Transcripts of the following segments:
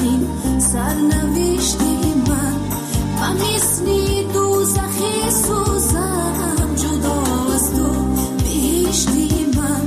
این سرنوشتی من و مثلی دوزخی سوزم جدا از تو بهشتی من.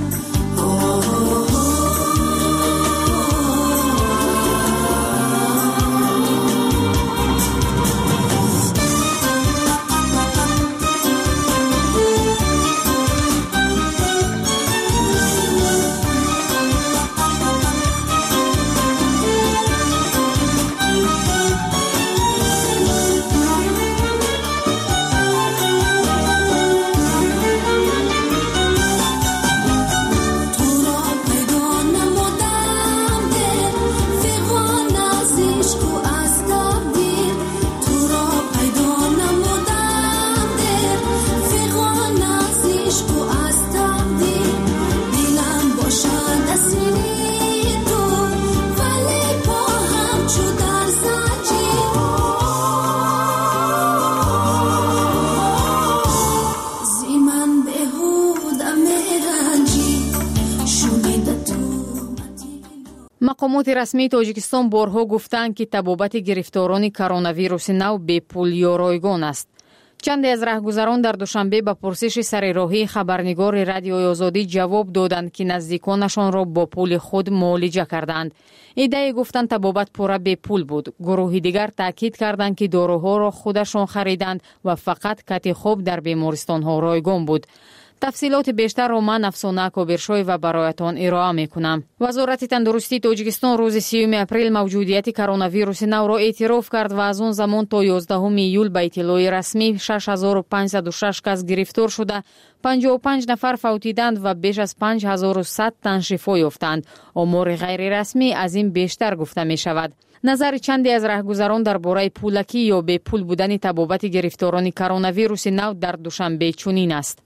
مقامات رسمی تاجیکستان بارها گفتند که تبابت گرفتاران کرونا نو به پول یا رایگان است. چند از راهگذران در دوشنبه به پرسش سرراهی خبرنگار رادیوی آزادی جواب دادند که نزدیکانشان را با پول خود معالجه کردند. ادعای گفتند تبابت پورا به پول بود. گروهی دیگر تاکید کردند که داروها را خودشان خریدند و فقط کت خواب در بیمارستان‌ها رایگان بود. تفصیلات بیشتر را من افسانه کابرشوی و برایتان ارائه میکنم. وزارت تندرستی تاجیکستان روز 30 اپریل موجودیت کرونا ویروس نو را اعتراف کرد و از آن زمان تا 11 ایول به اطلاع رسمی 6506 کس گرفتار شده، 55 نفر فوتیدند و بیش از 5100 تن شفا یافتند. آمار غیر رسمی از این بیشتر گفته می شود. نظر چندی از راهگذران درباره پولکی یا به پول بودن تبابت گرفتاران کرونا ویروس نو در دوشنبه چنین است.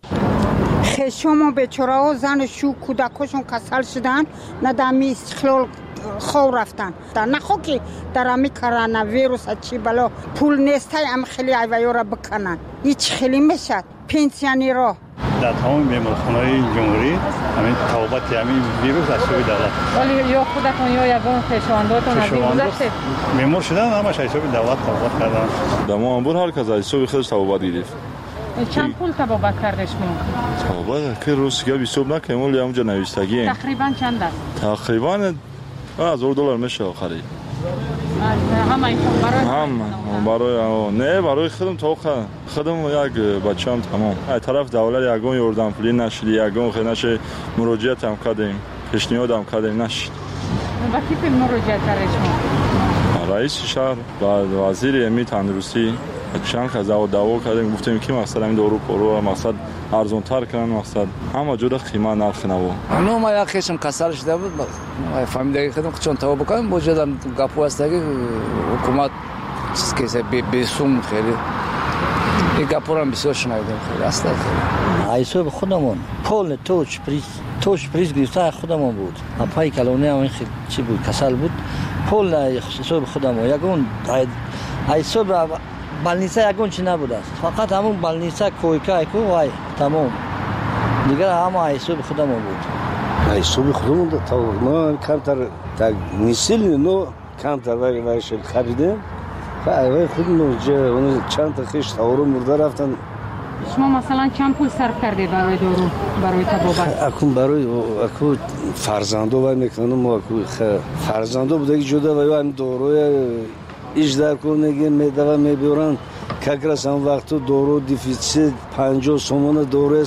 شما بیچاره‌ها زن و شو کودکاشون کسل شدن، ندامی استقلال خو رفتن. در نخو که در امی کرونا ویروس چی بلا پول نیسته ام خیلی ایویا را بکنن. هیچ خیلی میشد پنسیونی را در تمام بیمارستان‌های جمهوری همین تبابت همین ویروس از سوی دولت. ولی یا خودتون یا یگان پیشواندهاتون از این گذشته بیمار شدن همش از سوی دولت تبابت کردن. در مامور هر کس از سوی خودش تبابت گرفت. چند پول تبابت کردش مون؟ تبابت که روز که حساب نکنیم ولی همونجا نوشتگی. تقریبا چند است؟ تقریبا $1000 میشه آخری. همه این برای نه برای خودم تا خودم یک بچه‌ام تمام. از طرف دولت یگان یاردم پولی نشد، یگان خنش مراجعت هم کردیم، پیشنهاد هم کردیم نشد. با کی مراجعت کردید شما؟ رئیس شهر بعد وزیر امنیت تندرستی چند خزا و دعوا کردیم، گفتیم که مقصد همین دارو پرو مقصد ارزان تر کردن، مقصد همه جور قیمت نرخ نبود. اونو ما یکیشم کسل شده بود، فهمیدم خودم چون تو بکنم وجودم گپو است که حکومت چیز که به سوم خیلی این گپورم بسیار شنیدم خیلی اصلا ایسو به خودمون پول توش پریز گرفته خودمون بود. پای کلونی هم خیلی چی بود کسل بود، پول ایسو به خودمون یگون ایسو بالنیسا یگون چی نبود است، فقط همون بالنیسا کویکا کو وای تمام دیگر همه ایسو به خودمون بود. ایسو به خودمون تا ما کمتر تا میسیل نو کمتر وایش خریدیم وای خودمون اون چند تا خیش تاورو مرده رفتن. شما مثلا چند پول صرف کردید برای دارو برای تبابت؟ اكون برای اكو فرزندو و میکنم اكو فرزندو بوده که جدا و هم داروی ایش در کنگی میدوا میبرن که اگرسان وقتو دارو دیفیسیت 50 سومون دارو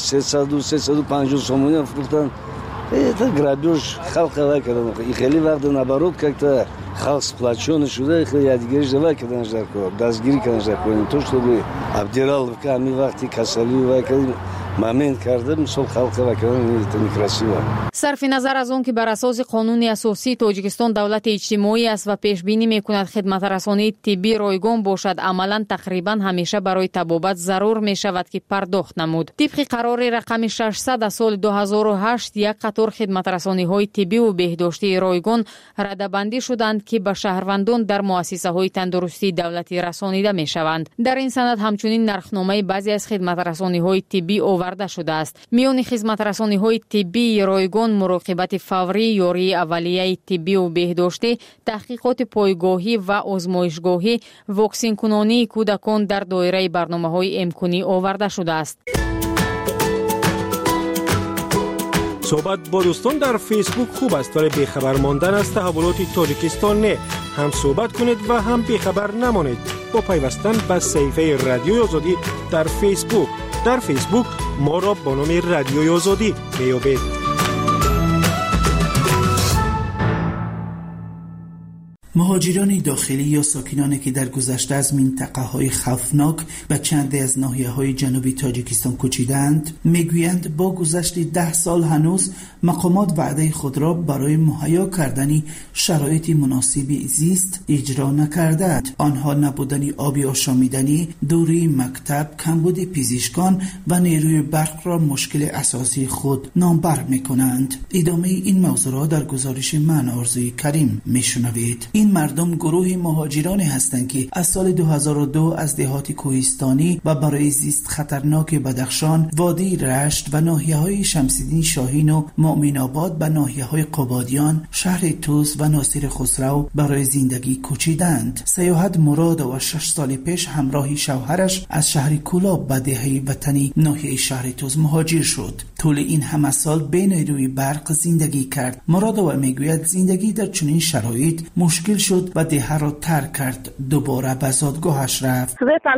350 سومون فروختن. تا گرابیوش خلق وای کردن. خیلی وقت نبرود که تا خلق سپلاسیون شده خیلی یادگیریش دوای کردنش در کار دستگیری کردنش در کار. تو شده بود عبدالله که همی وقتی کسلی وای کردیم مامن کردم مثل خلق وای کردن دموکراسی وای. صرف نظر از اون که بر اساس قانون اساسی تاجیکستان دولت اجتماعی است و پیش بینی میکند خدمات رسانی طبی رایگان باشد، عملا تقریبا همیشه برای تبابت ضرور می شود که پرداخت نمود. طبق قرار رقم 600 از سال 2008 یک قطار خدمات رسانی های طبی و بهداشتی رایگان ردبندی شدند که به شهروندان در مؤسسه های تندرستی دولتی رسانیده می شوند. در این سند همچنین نرخنامه بعضی از خدمات رسانی های طبی آورده شده است. میان خدمترسانی‌های طبی رایگان، مراقبت فوری، یاری اولیه طبی و بهداشتی، تحقیقات پایگاهی و آزمایشگاهی، واکسین کنانی کودکان در دایره برنامه‌های امکانی آورده شده است. صحبت با دوستان در فیسبوک خوب است، ولی بیخبر ماندن از تحولات تاجیکستان نه. هم صحبت کنید و هم بیخبر نمانید با پیوستن به صفحه رادیوی آزادی در فیسبوک. در فیسبوک ما را با نام رادیوی آزادی میابید. مهاجران داخلی یا ساکنانی که در گذشته از منطقه‌های خوفناک به چندی از ناحیه‌های جنوبی تاجیکستان کوچیدند، میگویند با گذشت 10 سال هنوز مقامات وعده خود را برای مهیا کردن شرایط مناسب زیست اجرا نکردند. آنها نبودن آب آشامیدنی، دوری مکتب، کمبود پزشکان و نیروی برق را مشکل اساسی خود نامبر می‌کنند. ادامه این موضوع را در گزارش من آرزوی کریم میشنوید. این مردم گروه مهاجرانی هستند که از سال 2002 از دهات کوهستانی و برای زیست خطرناک بدخشان، وادی رشت و ناحیه‌های شمس‌الدین شاهین و مؤمن آباد به ناحیه‌های قبادیان، شهر توس و ناصر خسرو برای زندگی کوچیدند. سیاحت مراد و 6 سال پیش همراه شوهرش از شهر کولاب به دهه وطنی ناحیه شهر توس مهاجر شد. طول این همه سال بین نیروی برق زندگی کرد. مراد و میگوید زندگی در چنین شرایط مشکل شد و دهه را ترک کرد. دوباره به زادگاهش رفت.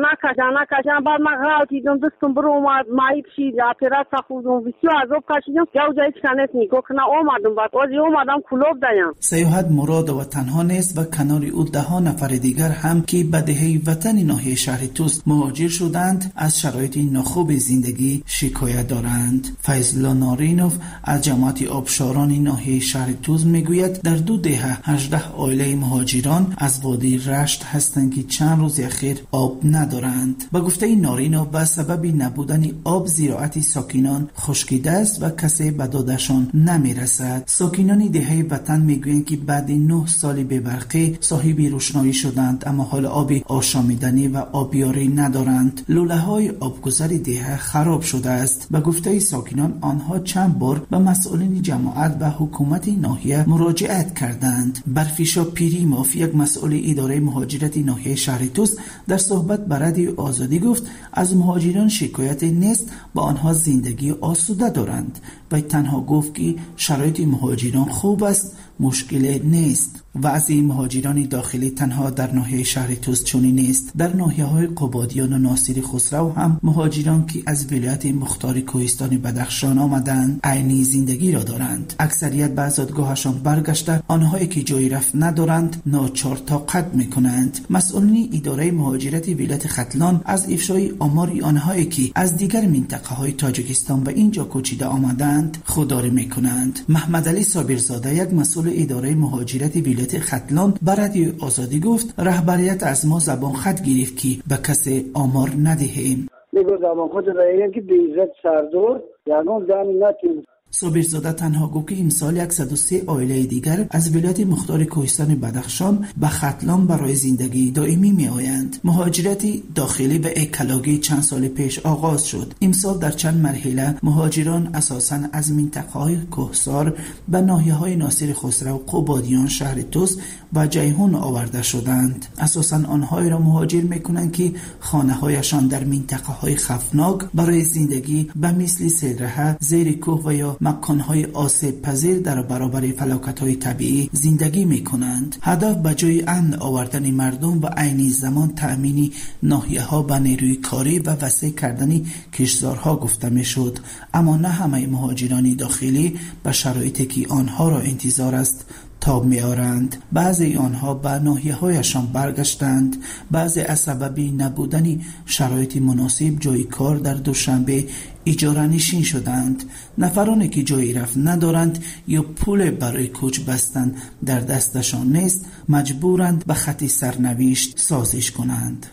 بعد من غلطیدم، دستم برو اومد، مایب شید، اپرات ساختم، بسیار عذاب کشیدم. جای چنت نیکو کنه اومدم، بعد از اومدم کلوب دایم. سیاحت مراد و تنها نیست و کنار او 10 نفر دیگر هم که به دهه وطن ناحیه شهر توس مهاجر شدند از شرایط ناخوب زندگی شکایت دارند. فیض‌الله نارینوف از جماعت آبشاران ناحیه شهر توس میگوید در 2 دهه 18 عائله مهاجران از وادی رشت هستند که چند روز اخیر آب ندارند. به گفته نارینوف به سبب نبودن آب زراعت ساکنان خشکیده است و کسی به دادشان نمیرسد. ساکنان دهه وطن میگویند که بعد 9 سال بی برقی صاحب روشنایی شدند، اما حال آب آشامیدنی و آبیاری ندارند. لوله های آبگذر دهه خراب شده است. به گفته ساکنان آنها چند بار به مسئولین جماعت و حکومت ناحیه مراجعت کردند. برفیشا پیریموف، یک مسئول اداره مهاجرت ناحیه شهر توس، در صحبت با رادیو آزادی گفت از مهاجران شکایت نیست، با آنها زندگی آسوده دارند و تنها گفت که شرایط مهاجران خوب است، مشکل نیست. وضع مهاجران داخلی تنها در ناحیه شهر توس چنین نیست. در ناحیه‌های قبادیان و ناصر خسرو هم مهاجران که از ولایت مختار کوهستان بدخشان آمدند عینی زندگی را دارند. اکثریت به زادگاهشان برگشته، آنهایی که جای رفت ندارند ناچار طاقت میکنند. مسئولین اداره مهاجرت ولایت ختلان از افشای آمار آنهایی که از دیگر منطقه‌های تاجیکستان به اینجا کوچیده آمدند خودداری میکنند. محمد علی صابرزاده، یک مسئول اداره مهاجرت ولایت ختلان، به رادیو آزادی گفت رهبریت از ما زبان خط گرفت که به کسی آمار ندهیم. میگو زبان خود رایگن که بیزت سردور یعنی دانی نتیم. صابرزاده تنها گفت که امسال 103 عائله دیگر از ولایت مختار کوهستان بدخشان به ختلان برای زندگی دائمی می آیند. مهاجرت داخلی به اکلاگی چند سال پیش آغاز شد. امسال در چند مرحله مهاجران اساساً از منطقه‌های کوهسار به ناحیه‌های ناصر خسرو، قبادیان، شهر توس و جیهون آورده شدند. اساساً آنهایی را مهاجر می‌کنند که خانه‌هایشان در منطقه‌های خفناک برای زندگی به مثل سیرها، زیر کوه و یا مکان‌های آسیب پذیر در برابر فلاکت‌های طبیعی زندگی می‌کنند. هدف به جای امن آوردن مردم و عین زمان تأمین ناحیه‌ها به نیروی کاری و وسیع کردن کشتزارها گفته می‌شد. اما نه همه مهاجران داخلی به شرایطی که آنها را انتظار است تاب می‌آورند. بعضی آنها به ناحیه‌هایشان برگشتند، بعضی از سبب نبودن شرایط مناسب جای کار در دوشنبه اجاره نشین شدند. نفرانی که جایی رفت ندارند یا پول برای کوچ بستن در دستشان نیست، مجبورند به خط سرنوشت سازش کنند.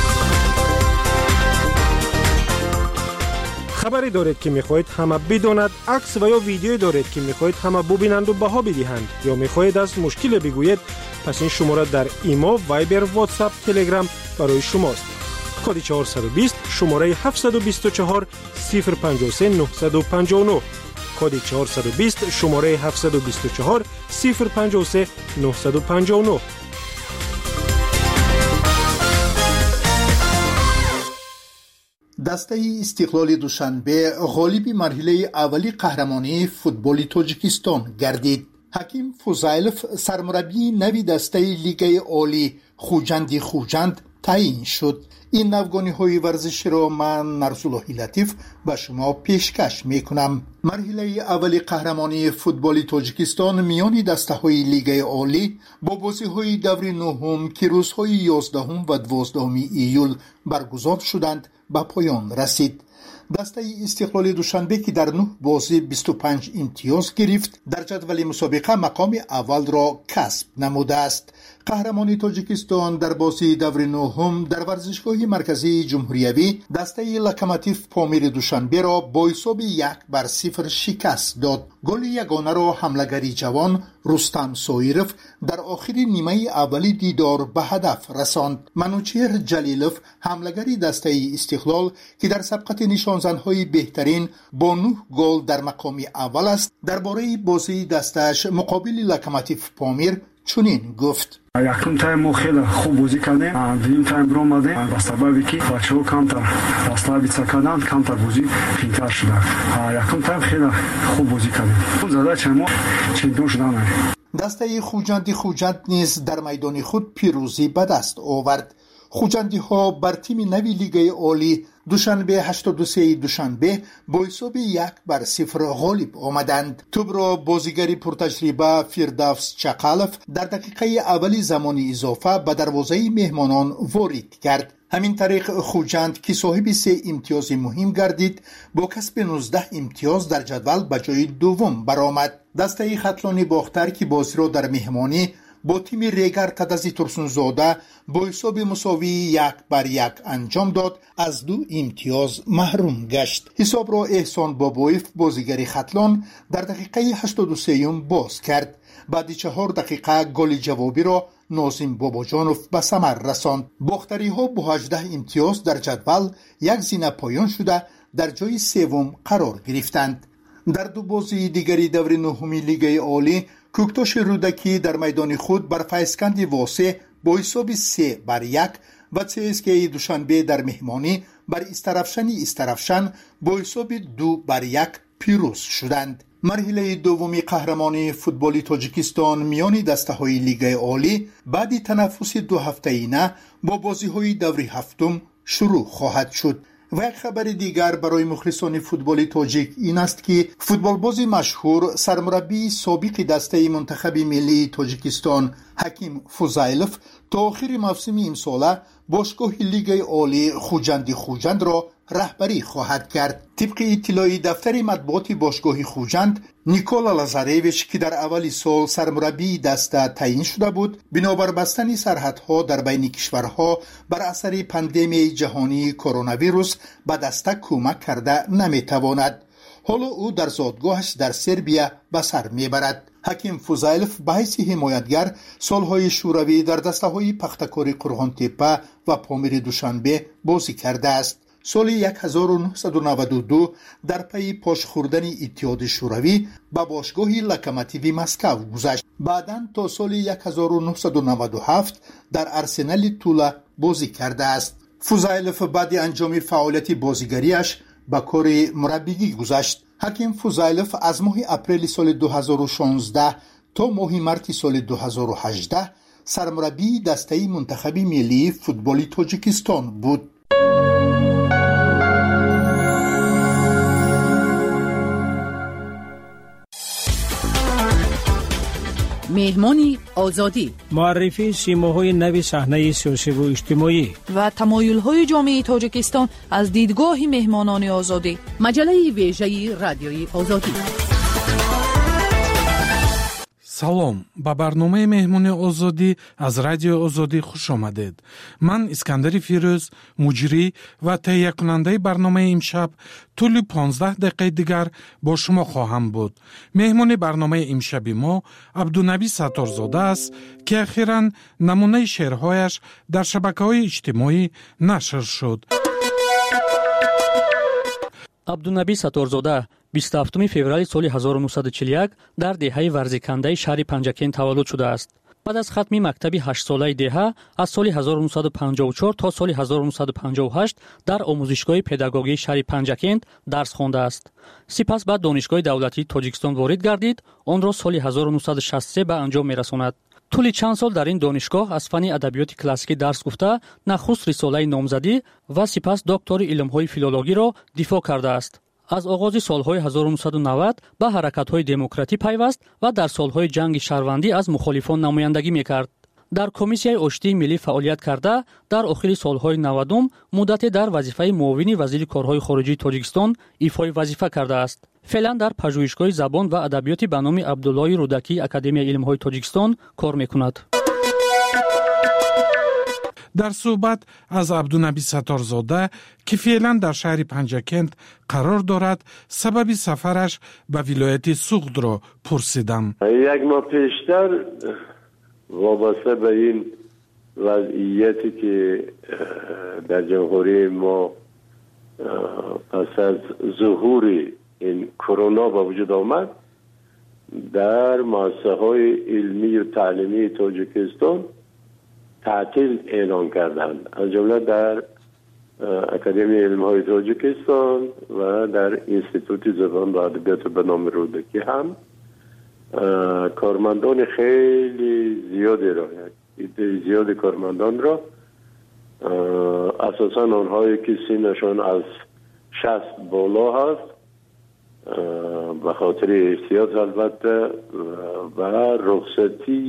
خبری دارید که میخواهید همه بداند، عکس و یا ویدیویی دارید که میخواهید همه ببینند و بها بدهند، یا میخواهید از مشکل بگویید، پس این شماره در ایما، وایبر، واتساپ، تلگرام برای شماست. کد 420 شماره 724 053 959 کد 420 شماره 724 053 959. دسته استقلال دوشنبه غالب مرحله اولی قهرمانی فوتبال تاجیکستان گردید. حکیم فوزایلوف سرمربی نوی دسته لیگ عالی خوجند تعیین شد. این نوگانی‌های ورزشی را من نرسول لطیف به شما پیشکش میکنم. مرحله اولی قهرمانی فوتبال تاجیکستان میان دسته‌های لیگ عالی با بازی‌های دور نهم که روزهای 11 و 12 ایول برگزار شدند به پایان رسید. دسته استقلال دوشنبه که در 9 بازی 25 امتیاز گرفت در جدول مسابقه مقام اول را کسب نموده است. قهرمانی تاجیکستان در بازی دور نهم در ورزشگاه مرکزی جمهوریوی دسته لوکوموتیو پامیر دوشنبه را با حساب 1-0 شکست داد. گل یگانه را حمله‌گری جوان رستم سویروف در آخر نیمه اولی دیدار به هدف رساند. منوچهر جلیلوف حمله‌گری دسته استقلال که در سبقت نشانزن‌های بهترین با 9 گل در مقام اول است درباره بازی دستش مقابل لوکوموتیو پامیر چنین گفت: یکم تایم ما خیلی خوب بازی کردیم. دویم تایم رو اومدیم با سببی که بچه‌ها کمتر راسلابیچا کردن، کمتر بازی بهتر شد. یکم تایم خیلی خوب بازی کردیم. زده ما چمپیون شدن. دسته خوجند نیز در میدان خود پیروزی به دست آورد. خوجندی ها بر تیم نوی لیگ عالی دوشنبه 83 دوشنبه با حساب 1-0 غالب آمدند. توپ را بازیگر پرتجربه فردوس چقالف در دقیقه اولی زمان اضافه به دروازه مهمانان وارد کرد. همین طریق خوجند که صاحب 3 امتیاز مهم گردید با کسب 19 امتیاز در جدول به جای دوم برآمد. دسته خطلانی باختر که بازی را در مهمانی با تیم ریگر تدزی ترسونزاده با حساب مساوی 1-1 انجام داد از 2 امتیاز محروم گشت. حساب را احسان بابایف بازیگر خطلان در دقیقه 83 باز کرد. بعد 4 دقیقه گل جوابی را ناظم باباجانوف به ثمر رساند. باختری ها با 18 امتیاز در جدول یک زینه پایان شده در جای سوم قرار گرفتند. در 2 بازی دیگری دور نهمی لیگ عالی کوکتاش رودکی در میدان خود بر فیضکند واسه با حساب 3-1 و CSKA دوشنبه در مهمانی بر استرفشن با حساب 2-1 پیروز شدند. مرحله دومی قهرمانی فوتبال تاجیکستان میان دسته‌های لیگ عالی بعد تنفس 2 هفته‌ای با بازی‌های دور هفتم شروع خواهد شد. و یک خبر دیگر برای مخلصان فوتبال تاجیک این است که فوتبالباز مشهور سرمربی سابق دسته منتخب ملی تاجیکستان حکیم فوزایلوف تا آخر موسم امسال باشگاه لیگ عالی خوجند را رهبری خواهد کرد. طبق اطلاعی دفتر مطبوعات باشگاه خوجند، نیکولا لازارویچ که در اول سال سرمربی دسته تعیین شده بود، بنابر بستن سرحدها در بین کشورها بر اثر پاندمی جهانی کرونا ویروس به دسته کمک کرده نمیتواند. حالا او در زادگاهش در سربیا به سر میبرد. حکیم فوزایلوف به حیث حمایتگر سالهای شوروی در دسته‌های پختکاری قرغان تپه و پامیر دوشنبه بازی کرده است. سال 1992 در پی پاش خوردن اتحاد شوروی به باشگاه لوکوموتیو مسکو گذشت. بعداً تا سال 1997 در ارسنال تولا بازی کرده است. فوزایلوف بعد انجام فعالیت بازیگریش به کار مربیگری گذشت. حکیم فوزایلوف از ماه اپریل سال 2016 تا ماه مارس سال 2018 سرمربی دسته منتخب ملی فوتبال تاجیکستان بود. مهمانی آزادی، معرفی سیماهای نوی صحنه سیاسی و اجتماعی و تمایل‌های جامعه تاجیکستان از دیدگاه مهمانان آزادی. مجله ویژه رادیوی آزادی. салом, ба барномаи меҳмони озодӣ аз радиои озодӣ хуш омадед. ман Искандари Фирӯз, муҷрӣ ва таҳиякунандаи барномаи имшаб тӯли 15 дақиқаи дигар бо шумо хоҳам буд. меҳмони барномаи имшаби мо Абдунаби Сатторзода аст, ки ахиран намунаи шеърҳояш дар шабакаҳои иҷтимоӣ нашр шуд. абдунаби Сатторзода 27 феврали соли 1941 дар деҳаи варзикандаи шаҳри Панҷакент таваллуд шудааст. баъд аз хатми мактаби 8-солаи деҳа аз соли 1954 то соли 1958 дар омӯзишгоҳи педагогии шаҳри Панҷакент дарс хондааст. сипас ба донишгоҳи давлатии Тоҷикистон ворид гардид, онро соли 1963 ба анҷом мерасонад. тӯли чанд сол дар ин донишгоҳ аз фанни адабиёти классикӣ дарс гуфта, нахуст рисолаи номзадӣ ва сипас доктори илмҳои филологиро дифоъ кардааст. аз оғози солҳои 1990 ба ҳаракатҳои демократӣ пайваст ва дар солҳои ҷанги шаҳрвандӣ аз мухолифон намояндагӣ мекард. дар комиссияи оштии миллӣ фаъолият карда, дар охири солҳои 90 муддате дар вазифаи муовини вазири корҳои хориҷии Тоҷикистон ифои вазифа кардааст. феълан дар пажӯҳишгоҳи забон ва адабиёти ба номи Абдуллои Рудакии Академияи илмҳои Тоҷикистон кор мекунад. дар суҳбат аз Абдунаби Сатторзода, ки феълан дар шаҳри Панҷакент қарор дорад, сабаби сафараш ба вилояти Суғдро пурсидам. як моҳ пештар вобаста ба ин вазъияте ки дар ҷумҳурии мо пас аз зуҳури ин корона ба вуҷуд омад, дар муассисаҳои илмию таълимии Тоҷикистон تعطیل اعلان کردند، از جمله در اکادمی علم‌های تاجیکستان و در انستیتوت زبان و ادبیات به نام رودکی هم کارمندان خیلی زیادی را، عده زیادی کارمندان را، اساساً آنهایی که سنشان از 60 بالا هست، به خاطر احتیاط البته و رخصتی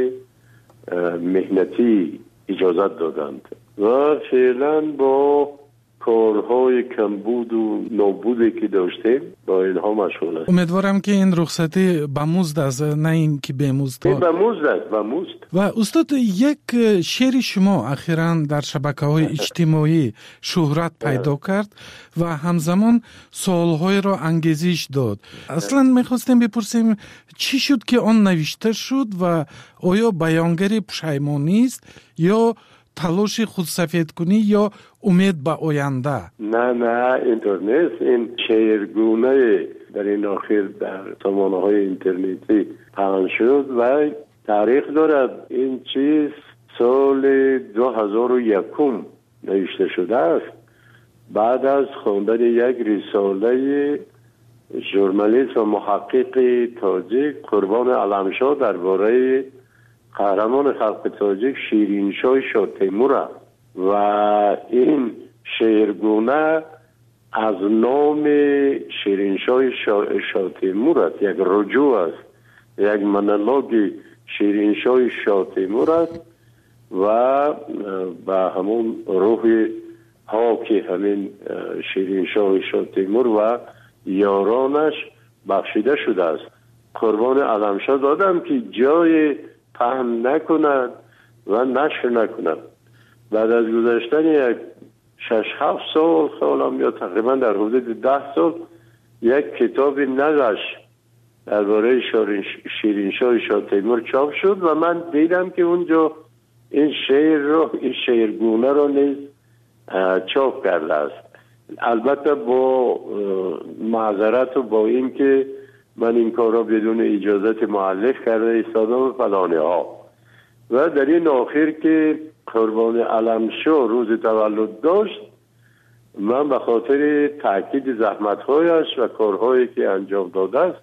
مهنتی اجازت دادند و فعلا با کارهای کمبود و نابودی که داشتیم با اینها مشغول است. امیدوارم که این رخصتی به مزد است، نه این که به مزد. به مزد است، به مزد. و استاد، یک شعر شما اخیراً در شبکه‌های اجتماعی شهرت پیدا کرد و همزمان سوال‌های را انگیزش داد. اصلاً می‌خواستیم بپرسیم چی شد که آن نوشته شد و آیا بیانگر پشیمانی است یا تلاش خودسفید کنی یا امید به آینده؟ نه اینطور نیست. این شعرگونه در این آخر در سامانه‌های اینترنتی پخش شد و تاریخ دارد. این چیز سال 2001 نوشته شده است، بعد از خواندن یک رساله ژورنالیست و محقق تاجیک قربان علمشاه درباره قهرمان خلق تاجیک شیرینشاه شاه تیمور است و این شعرگونه از نام شیرینشاه شاه تیمور است، یک رجوع است، یک مونولوگ شیرینشاه شاه تیمور است و به همون روح پاک همین شیرینشاه شاه تیمور و یارانش بخشیده شده است. قربان علمشاه دادم که جای پهن نکنند و نشر نکنند. بعد از گذشتن یک 6-7 سال یا تقریبا در حدود 10 سال یک کتاب نقش درباره شیرینشاه شاه تیمور چاپ شد و من دیدم که اونجا این شعرگونه رو نیز چاپ کرده است. البته با معذرت و با این که من این کار را بدون اجازت مؤلف کرده ایستادم فلانه ها. و در این آخر که قربان علمشاه روز تولد داشت، من به خاطر تاکید زحمت‌هایش و کارهایی که انجام داده است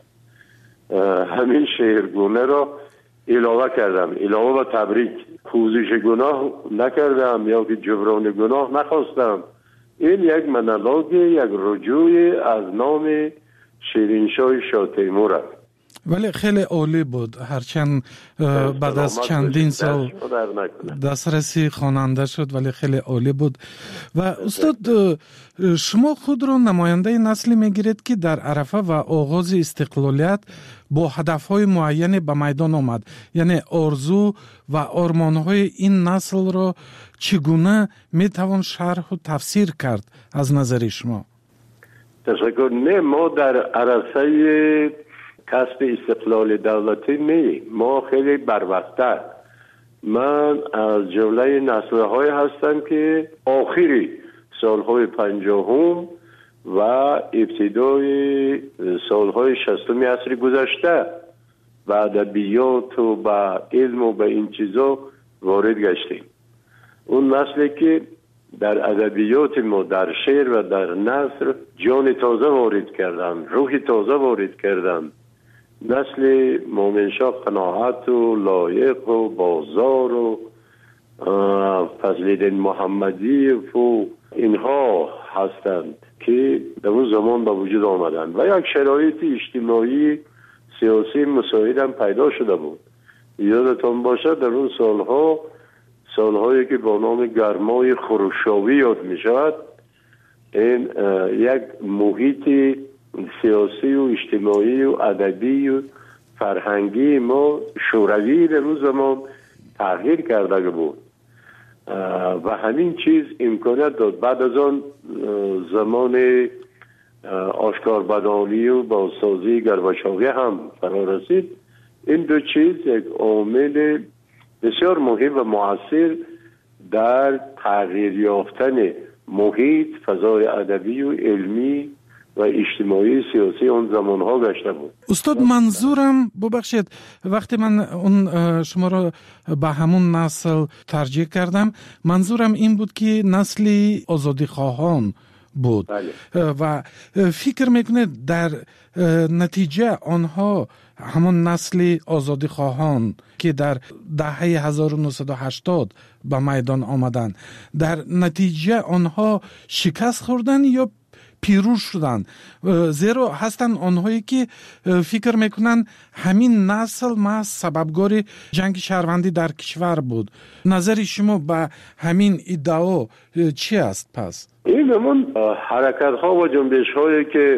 همین شعرگونه را علاوه کردم، علاوه به تبریک. پوزش گناه نکردم یا که جبران گناه نخواستم. این یک مونولوگ، یک رجوع از نام شیرینشاه شاه تیمور است. ولی خیلی عالی بود، هرچند بعد از چندین سال دسترسی خواننده شد ولی خیلی عالی بود. و استاد شما خود را نماینده نسلی میگیرید که در عرفه و آغاز استقلالیت با هدفهای معین به میدان آمد، یعنی آرزو و آرمانهای این نسل را چگونه میتوان شرح و تفسیر کرد از نظر شما؟ تشکر. نه، ما در عرصه کسب استقلال دولتی نه، ما خیلی بروقت‌تر. من از جمله نسل‌های هستم که آخری سالهای 50 و ابتدای سالهای 60 عصر گذشته به ادبیات و به علم و به این چیزا وارد گشتیم. اون نسلی که در ادبیات ما، در شعر و در نثر جان تازه وارد کردن، روح تازه وارد کردن. نسل مومنشاه قناعت و لایق و بازار و فضل‌الدین محمدی و اینها هستند که در اون زمان به وجود آمدن و یک شرایط اجتماعی سیاسی مساعد هم پیدا شده بود. یادتان باشد در اون سالهایی که با نام گرمای خروشاوی یاد می شود، این یک محیط سیاسی و اجتماعی و ادبی و فرهنگی ما شوروی در اون زمان تغییر کرده بود و همین چیز امکانیت داد. بعد از آن زمان آشکاربدانی و بازسازی گرباچوی هم فرا رسید. این دو چیز یک عامل بسیار مهم و مؤثر در تغییر یافتن محیط، فضای ادبی و علمی و اجتماعی سیاسی اون زمانها گشته بود. استاد منظورم ببخشید، وقتی من اون شما را به همون نسل ترجیح کردم، منظورم این بود که نسلی آزادی خواهان بود. بله. و فکر میکنه در نتیجه آنها همون نسل آزادی خواهان که در دهه 1980 به میدان آمدن، در نتیجه آنها شکست خوردن یا پیروز شدن؟ زیرا هستن آنهایی که فکر میکنن همین نسل محض سببگار جنگ شهروندی در کشور بود. نظر شما به همین ادعا چی است پس؟ این همون حرکت ها و جنبش هایی که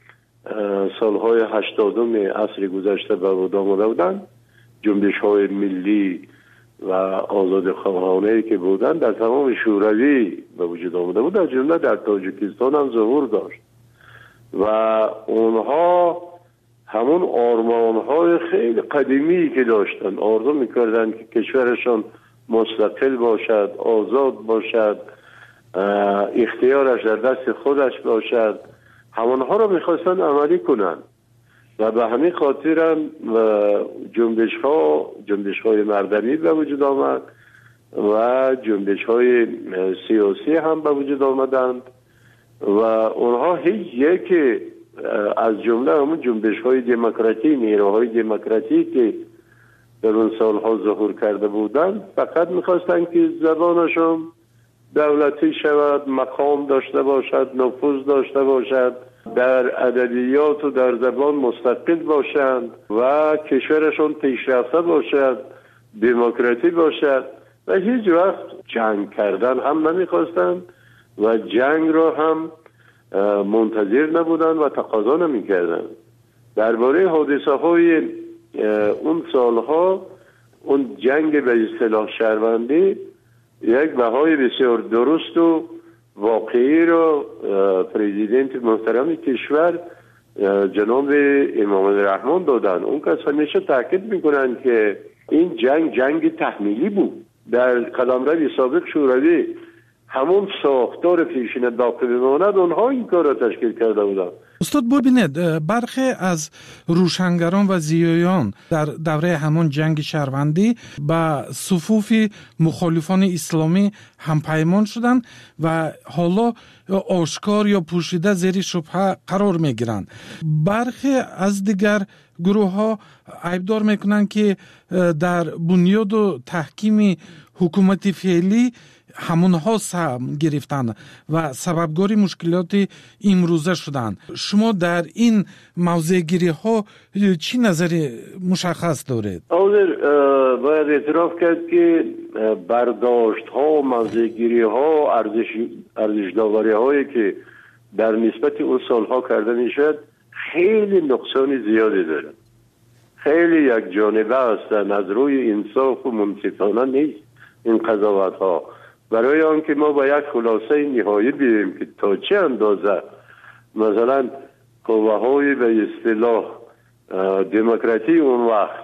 سالهای 80 عصر گذشته به وجود آمده بودند، جنبش های ملی و آزاد خواهانه که بودند در تمام شوروی به وجود آمده بود، در جمله در تاجیکستان هم ظهور داشت و اونها همون آرمان های خیلی قدیمی که داشتن، آرزو میکردن که کشورشان مستقل باشد، آزاد باشد، اختیارش در دست خودش باشد، همونها رو میخواستن عملی کنن و به همین خاطر هم جنبش های مردمی به وجود آمد و جنبش های سیاسی هم به وجود آمدند و اونها هیچ یک از جمله همون جنبش های دموکراتی، نیروهای دموکراتی که در اون سالها ظهور کرده بودند فقط میخواستن که زبانشون دولتی شود، مقام داشته باشد، نفوذ داشته باشد، در ادبیات و در زبان مستقل باشند و کشورشون پیشرفته باشد، دموکراتی باشد و هیچ وقت جنگ کردن هم نمیخواستند و جنگ را هم منتظر نبودند و تقاضا نمیکردند. درباره حادثه های اون سالها، اون جنگ به اصطلاح شهروندی یک بهای بسیار درست و واقعی رو پرزیدنت محترم کشور جناب امام الرحمن دادن. اون کس همیشه تاکید میکنن که این جنگ تحمیلی بود. در قلمرو سابق شوروی همون ساختار پیشین باقی بماند، اونها این کار را تشکیل کرده بودن. استاد ببینید، برخی از روشنگران و زیایان در دوره همون جنگ شهروندی به صفوف مخالفان اسلامی همپیمان شدند و حالا آشکار یا پوشیده زیر شبهه قرار می گیرند. برخی از دیگر گروه ها عیبدار میکنن که در بنیاد و تحکیم حکومت فعلی همونها سهم گرفتن و سببگاری مشکلات امروزه شدن. شما در این موضوع گیری ها چی نظر مشخص دارید؟ باید اعتراف کرد که برداشت ها، موضوع گیری ها، ارزش داوری هایی که در نسبت اون سالها کرده میشد خیلی نقصان زیادی دارد، خیلی یک جانبه هستند، از روی انصاف و منصفانه نیست این قضاوت ها. برای آنکه ما با یک خلاصه نهایی بیاییم که تا چه اندازه مثلا قوه های به اصطلاح دموکراتی اون وقت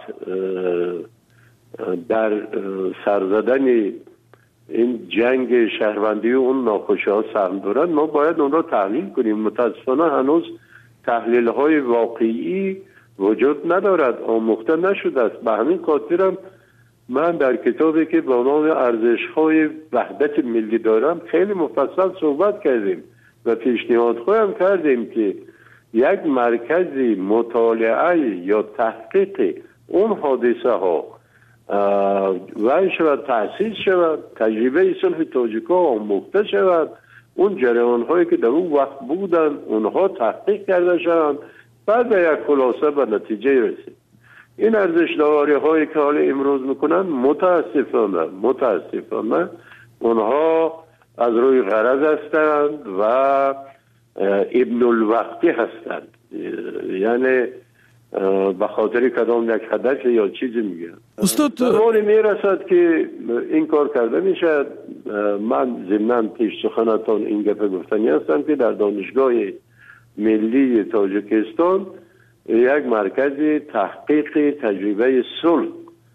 در سرزدن این جنگ شهروندی و اون ناخوشی ها سهم دارن، ما باید اون را تحلیل کنیم. متاسفانه هنوز تحلیل های واقعی وجود ندارد، آموخته نشده است. به همین خاطرم من در کتابی که با نام ارزش‌های وحدت ملی دارم خیلی مفصل صحبت کردیم و پیشنهاد خواهم کردیم که یک مرکزی مطالعه یا تحقیق اون حادثه ها و شود تأسیس شود، تجربه صلح تاجیک‌ها آموخته شود، اون جریان هایی که در اون وقت بودن اونها تحقیق کرده شوند، بعد به یک خلاصه به نتیجه رسید. این ارزش داوری هایی که حالا امروز میکنن متاسفانه اونها از روی غرض هستند و ابن الوقتی هستند، یعنی به خاطر کدام یک هدف یا چیزی میگن. زمانی میرسد که این کار کرده میشد. من ضمناً پیش سخنتان این گفته گفتنی هستم که در دانشگاه ملی تاجیکستان یک مرکز تحقیق تجربه صلح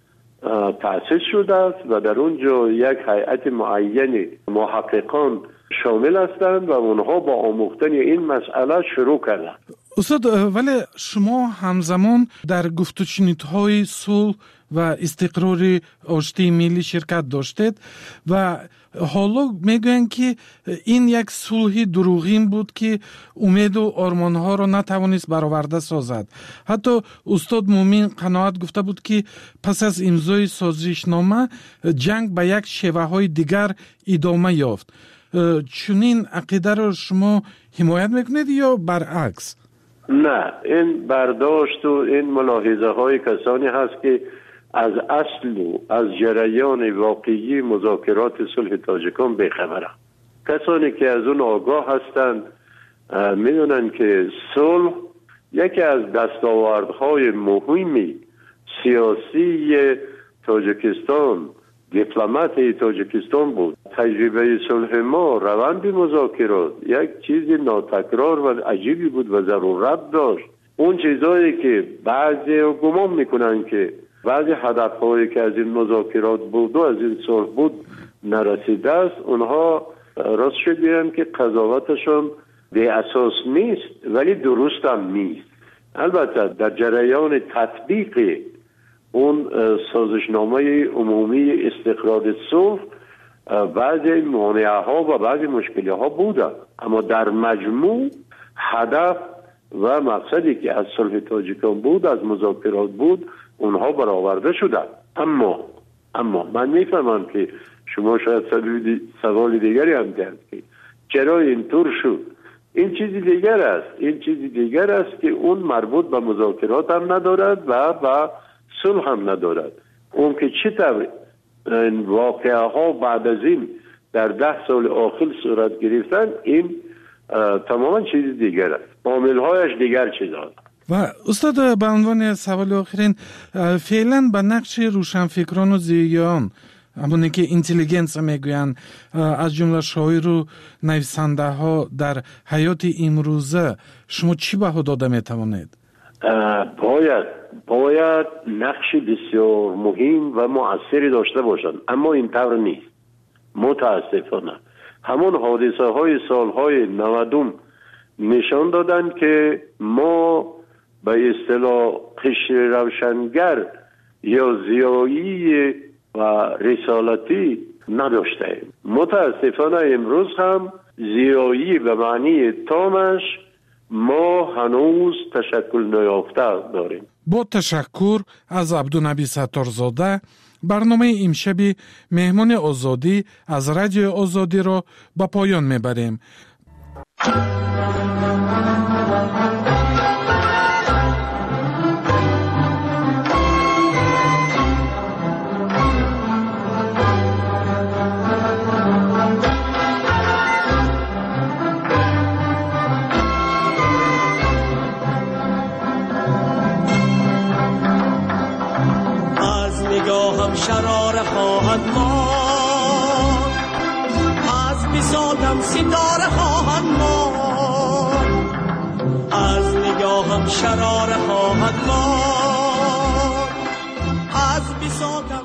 تأسیس شده است و در اونجا یک هیئت معین محققان شامل هستند و اونها با آموختن این مسئله شروع کردند. استاد، ولی شما همزمان در گفت و شنودهای صلح و استقرار آشتی ملی شرکت داشتید و حالا میگوین که این یک صلح دروغین بود که امید و آرمانها را نتوانست برآورده سازد. حتی استاد مومن قناعت گفته بود که پس از امضای سازشنامه جنگ به یک شیوه های دیگر ادامه یافت. چنین عقیده را شما حمایت میکنید یا برعکس؟ نه، این برداشت و این ملاحظه های کسانی هست که از اصل و از جریان واقعی مذاکرات صلح تاجیکان بیخبرند. کسانی که از اون آگاه هستند میدونن که صلح یکی از دستاوردهای مهمی سیاسی تاجیکستان، دیپلمات تاجیکستان بود. تجربه صلح ما، روند مذاکرات یک چیز ناتکرار و عجیبی بود و ضرورت داشت. اون چیزایی که بعضی گمان میکنن که بعضی هدفهایی که از این مذاکرات بود و از این صلح بود نرسیده است، اونها راست شد بیان که قضاوتشون بی اساس نیست ولی درست هم نیست. البته در جریان تطبیق اون سازشنامه عمومی استقرار صلح بعضی مانعه ها و بعضی مشکلی ها بوده، اما در مجموع هدف و مقصدی که از صلح تاجیکان بود، از مذاکرات بود، اونها برآورده شده. اما من میفهمم که شما شاید سوال دیگری هم دارید که چرا اینطور شد. این چیزی دیگر است که اون مربوط به مذاکرات هم ندارد و به صلح هم ندارد. اون که چطور این واقعه ها بعد از این در 10 سال آخر صورت گرفتن، این تماما چیز دیگر است، عامل‌هایش دیگر چیز است. و استاد، به عنوان سوال آخرین، فعلا به نقش روشنفکران و زیان، همونی که اینتلیجنس میگوین، از جمله شاعر و نویسنده ها در حیات امروزه، شما چی بها داده میتوانید؟ باید نقش بسیار مهم و مؤثری داشته باشند، اما این طور نیست. متاسفانه همون حادثه های سالهای 90 نشان دادن که ما به اصطلاح قشر روشنگر یا زیایی و رسالتی نداشتیم. متاسفانه امروز هم زیایی به معنی تامش ما هنوز تشکل نیافته داریم. با تشکر از عبدالنبی ستارزاده، برنامه امشب مهمان آزادی از رادیو آزادی را به پایان میبریم. نگاهم شرار خواهد ماند، از بساطم ستاره خواهد ماند، از نگاهم شرار خواهد ماند، از بساطم